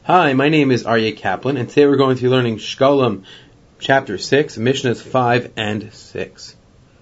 Hi, my name is Aryeh Kaplan, and today we're going to be learning Shkalim, chapter 6, Mishnahs 5 and 6.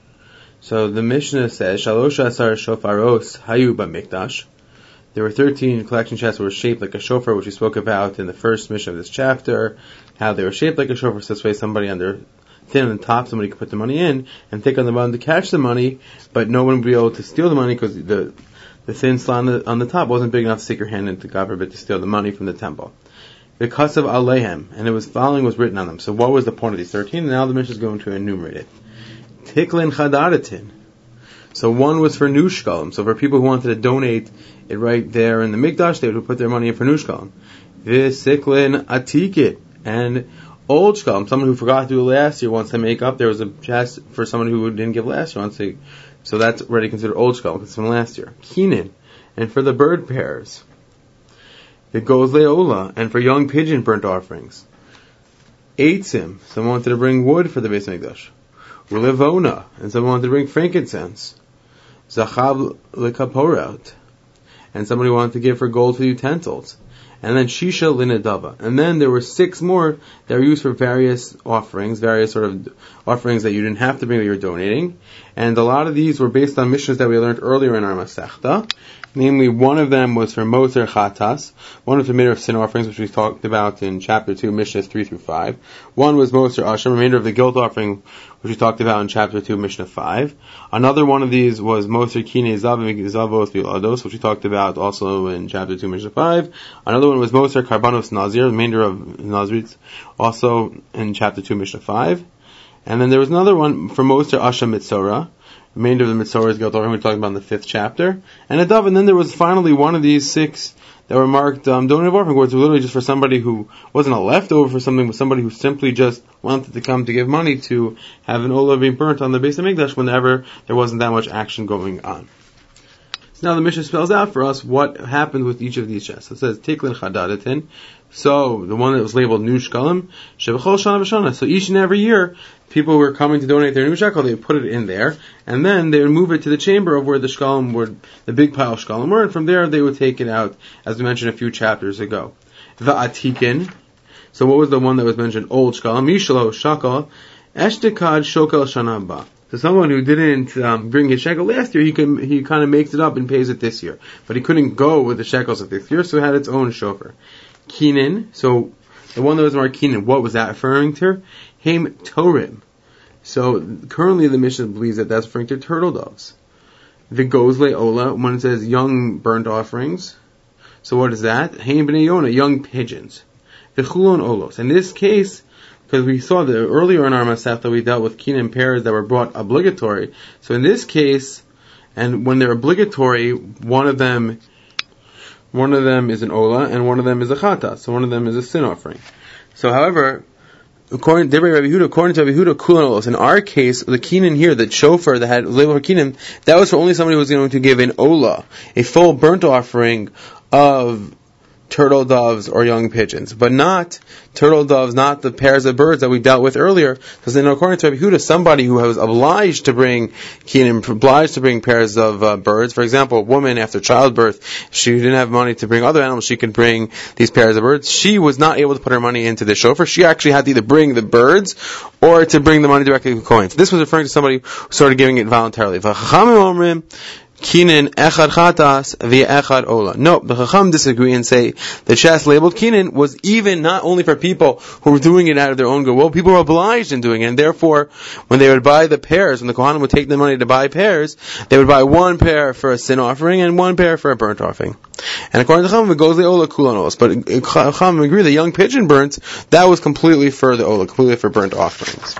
So the Mishnah says, Shalosh Asar Shofaros Hayu B'Mikdash. There were 13 collection chests that were shaped like a shofar, which we spoke about in the first Mishnah of this chapter, how they were shaped like a shofar, so this way somebody on their thin on the top, somebody could put the money in, and thick on the bottom to catch the money, but no one would be able to steal the money because the thin slot on the top wasn't big enough to stick your hand into, God forbid, to steal the money from the temple. The Kasav Alehem, and the following was written on them. So what was the point of these 13? And now the Mishnah is going to enumerate it. Tiklin Chadaratin. So one was for new shkalim. So for people who wanted to donate it right there in the Mikdash, they would put their money in for new shkalim. V'siklin Atikit. And old shkalim, someone who forgot to do it last year wants to make up. There was a chest for someone who didn't give last year. So that's already considered old shkalim because it's from last year. Kinin. And for the bird pairs. The goes leola, and for young pigeon burnt offerings. Eitzim, someone wanted to bring wood for the Beis Mikdash. Ulevona, and someone wanted to bring frankincense. Zachav lekaporot, and somebody wanted to give for gold for utensils. And then Shisha Linadava. And then there were 6 more that were used for various offerings, various sort of offerings that you didn't have to bring that you were donating. And a lot of these were based on missions that we learned earlier in our Masechta. Namely, one of them was for Moser Chatas, one was the remainder of sin offerings, which we talked about in chapter 2, Mishnahs 3 through 5. One was Moser Asham, remainder of the guilt offering, which we talked about in chapter 2, Mishnah 5. Another one of these was Moser Kine Zav Zavos Vilados, which we talked about also in chapter 2, Mishnah 5. Another one was Moser Karbanos Nazir, remainder of Nazirites, also in chapter 2, Mishnah 5. And then there was another one for Moser Asham Mitzorah, remainder of the Mitzorah's guilt offering, we're talking about in the 5th chapter. And a dove, and then there was finally one of these 6 that were marked donative offering, where it's literally just for somebody who wasn't a leftover for something, but somebody who simply just wanted to come to give money to have an olah being burnt on the Beis Mikdash whenever there wasn't that much action going on. So now the Mishnah spells out for us what happened with each of these chests. It says, Tiklin Chadadatin. So, the one that was labeled New Shkalim, Shevachol Shana B'Shana. So each and every year, people who were coming to donate their new shekel, they would put it in there, and then they would move it to the chamber of where the shkalim were, the big pile of shkalim were, and from there they would take it out, as we mentioned a few chapters ago. Va'atikin. So what was the one that was mentioned? Old shkalim. Mishlo shakal. Eshtekad shokel shana ba. So someone who didn't bring his shekel last year, he kind of makes it up and pays it this year. But he couldn't go with the shekels of this year, so it had its own shofar. Kinin. So the one that was marked Kinin, what was that referring to? Haim Torim. So currently the Mishnah believes that that's referring to turtle doves. The Gozle Ola, when it says young burnt offerings. So what is that? Haim B'nei Yonah, young pigeons. The Chulon Olos. In this case, because we saw that earlier in our Masechta we dealt with Kinim pairs that were brought obligatory. So in this case, and when they're obligatory, one of them is an Ola and one of them is a Chata. So one of them is a sin offering. So however, according to Rabbi Yehuda, Kulan Olos. In our case, the Kinin here, the shofar that had labeled for Kinin, that was for only somebody who was going to give an Ola, a full burnt offering of turtle doves or young pigeons, but not turtle doves, not the pairs of birds that we dealt with earlier. Because then, according to Rabbi Yehuda, somebody who was obliged to bring Kinin, obliged to bring pairs of birds. For example, a woman after childbirth, she didn't have money to bring other animals, she could bring these pairs of birds. She was not able to put her money into the shofar. She actually had to either bring the birds or to bring the money directly to the Kohen. So this was referring to somebody who started giving it voluntarily. Kinin echad chatas v'echad ola. No, the Chacham disagree and say the chest labeled Kinin was even not only for people who were doing it out of their own goodwill, people were obliged in doing it, and therefore, when they would buy the pairs, when the Kohanim would take the money to buy pairs, they would buy one pair for a sin offering and one pair for a burnt offering. And according to Chacham, it goes the ola kulanos. But Chacham agree the young pigeon burnt, that was completely for the ola, completely for burnt offerings.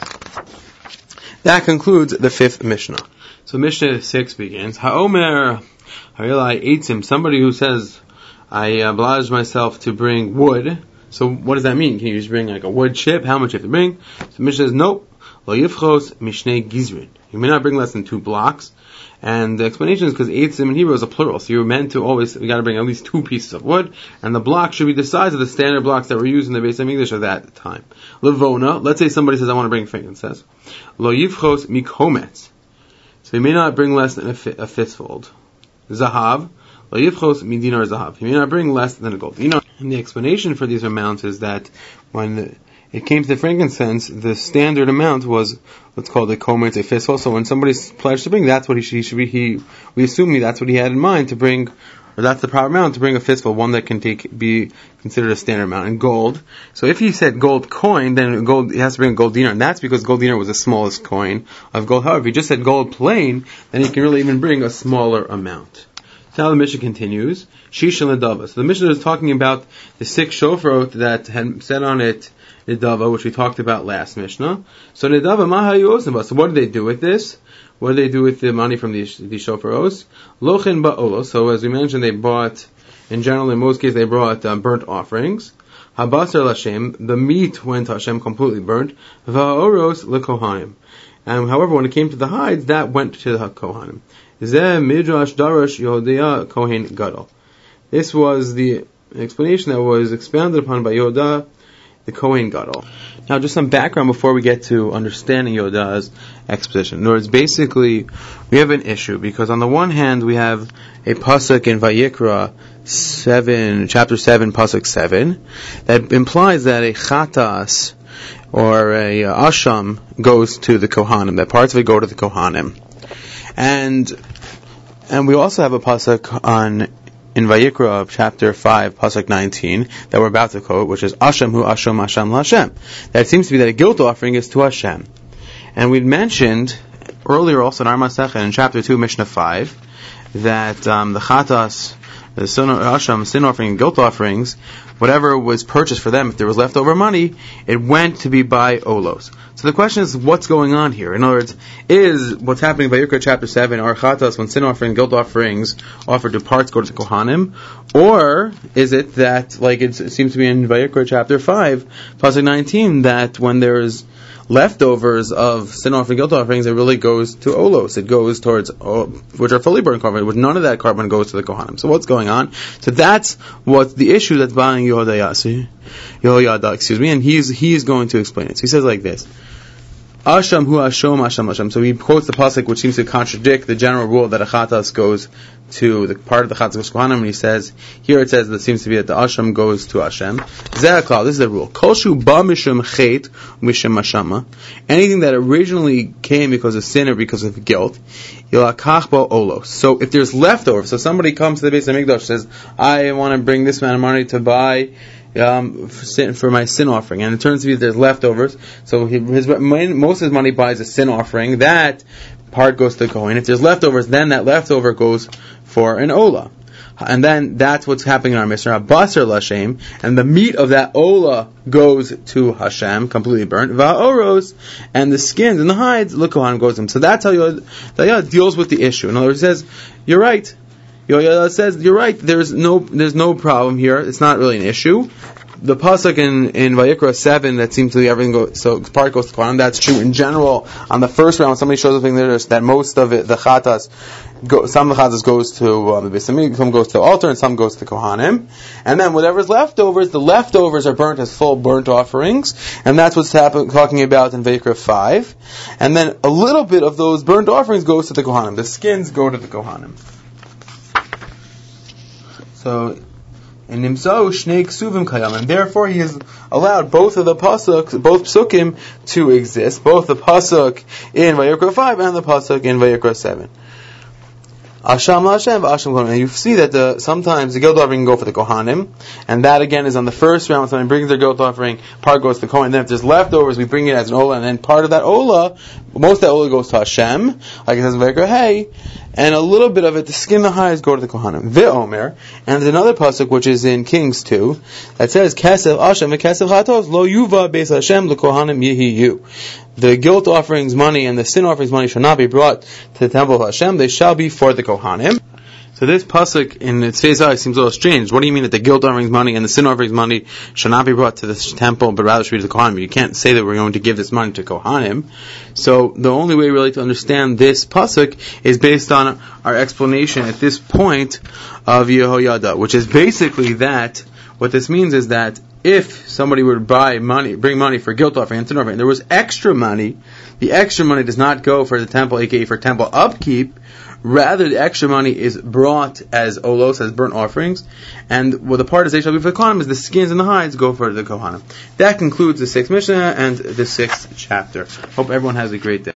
That concludes the 5th Mishnah. So Mishnah 6 begins. Ha'omer Harilai Eitzim, somebody who says, I obliged myself to bring wood. So what does that mean? Can you just bring like a wood chip? How much you have to bring? So Mishnah says, nope. Lo yifchos mishnei gizrin. You may not bring less than 2 blocks. And the explanation is because Eitzim in Hebrew is a plural. So you're meant to we got to bring at least 2 pieces of wood. And the block should be the size of the standard blocks that were used in the Beis Mikdash at that time. Levona, let's say somebody says, I want to bring frankincense. Lo yifchos mikometz. So he may not bring less than a fistfold. Zahav, lo yifchos midinar zahav. He may not bring less than a gold dinar. And the explanation for these amounts is that when it came to the frankincense, the standard amount was what's called a kometz, a fistful. So when somebody's pledged to bring, that's what he should be. We assume that's what he had in mind to bring, or that's the proper amount to bring a fistful, one that can be considered a standard amount. And gold. So if he said gold coin, then gold, he has to bring a gold dinar, and that's because gold dinar was the smallest coin of gold. However, if he just said gold plain, then he can really even bring a smaller amount. So now the Mishnah continues. Shish and Nedava. So the Mishnah is talking about the 6 shofarot that had said on it Nedava, which we talked about last Mishnah. So Nedava, Mahayu Osnava. So what did they do with this? What did they do with the money from these shofaros? Lochin ba'olo. So as we mentioned, they bought, in general, in most cases, they brought burnt offerings. Habasar l'Hashem. The meat went to Hashem completely burnt. Va'oros l'kohanim. And however, when it came to the hides, that went to the Kohanim. Zeh midrash darash Yehuda Kohen Gadol. This was the explanation that was expounded upon by Yehuda, the Kohen Gadol. Now, just some background before we get to understanding Yehuda's exposition. In other words, basically, we have an issue because on the one hand, we have a pasuk in Vayikra 7, chapter 7, pasuk 7, that implies that a chatas or a asham goes to the Kohanim, that parts of it go to the Kohanim. And we also have a pasuk in Vayikra chapter 5, pasuk 19, that we're about to quote, which is Asham hu Asham Hashem l'Hashem. That seems to be that a guilt offering is to Hashem. And we'd mentioned earlier also in our Masechet in chapter 2, Mishnah 5, that the chatas, the Asham, sin offering, and guilt offerings, whatever was purchased for them, if there was leftover money, it went to be by olos. So the question is, what's going on here? In other words, is what's happening by Vayikra chapter 7, or chatas, when sin offering, guilt offerings offered to parts go to the Kohanim, or is it that, like it seems to be in Vayikra chapter 5, pasuk 19, that when there's leftovers of sin offering, guilt offerings, it really goes to olos. It goes towards, which are fully burned carbon, which none of that carbon goes to the Kohanim. So what's going on? So that's what the issue that's bothering Yehoyada, and he's going to explain it. So he says like this. Asham hu Asham Asham Asham. So he quotes the pasuk, which seems to contradict the general rule that a chatas goes to the part of the chatas goes to Kohanim. And he says here it says that it seems to be that the Asham goes to Hashem. Zeh this is the rule. Kolshu ba mishum chet mishum Hashama. Anything that originally came because of sin or because of guilt, yilakach bo olos. So if there's leftovers, so somebody comes to the Beis Hamikdash says, I want to bring this amount of money to buy for my sin offering, and it turns to be there's leftovers, so most of his money buys a sin offering, that part goes to the Kohen. If there's leftovers, then that leftover goes for an ola, and then that's what's happening in our Mishnah, basar l'Hashem, and the meat of that ola goes to Hashem, completely burnt, va'oros, and the skins and the hides, the Kohen goes to him. So that's how Yehuda deals with the issue. In other words, he says, you're right. Yehuda says, you're right, there's no problem here, it's not really an issue. The pasuk in Vayikra 7 that seems to be everything goes, so part goes to Kohanim, that's true in general. On the first round, somebody shows up in there that most of it, the chatas, some of the chatas goes to the Beis Hamikdash, some goes to the altar, and some goes to Kohanim. And then whatever's leftovers, the leftovers are burnt as full burnt offerings, and that's what's talking about in Vayikra 5. And then a little bit of those burnt offerings goes to the Kohanim. The skins go to the Kohanim. So, and nimzau shnei ksuvim kayam, and therefore he has allowed both of the pasuk, both psukim, to exist, both the pasuk in Vayikra 5 and the pasuk in Vayikra 7. Asham Hashem, Asham Kohanim. And you see that sometimes the guilt offering can go for the Kohanim, and that again is on the first round. When somebody brings their guilt offering, part goes to the Kohen. And then if there's leftovers, we bring it as an ola, and then part of that ola, most of that ola goes to Hashem, like it says in Vayikra Hey, and a little bit of it, the skin, the hides, go to the Kohanim. Ve'omer, and there's another pasuk which is in Kings 2 that says Kesef Hashem ve'Kesef Chatos lo yuva beis Hashem leKohanim yehiyu. The guilt offerings money and the sin offerings money shall not be brought to the temple of Hashem; they shall be for the Kohanim. So this pasuk in its face seems a little strange. What do you mean that the guilt offerings money and the sin offerings money shall not be brought to this temple, but rather should be to the Kohanim? You can't say that we're going to give this money to Kohanim. So the only way really to understand this pasuk is based on our explanation at this point of Yehoyada, which is basically that what this means is that if somebody were to bring money for guilt offering and sin offering, and there was extra money, the extra money does not go for the temple, aka for temple upkeep. Rather, the extra money is brought as olos, as burnt offerings, and the part is they shall be for the kohanim is the skins and the hides go for the kohanim. That concludes the 6th Mishnah and the 6th chapter. Hope everyone has a great day.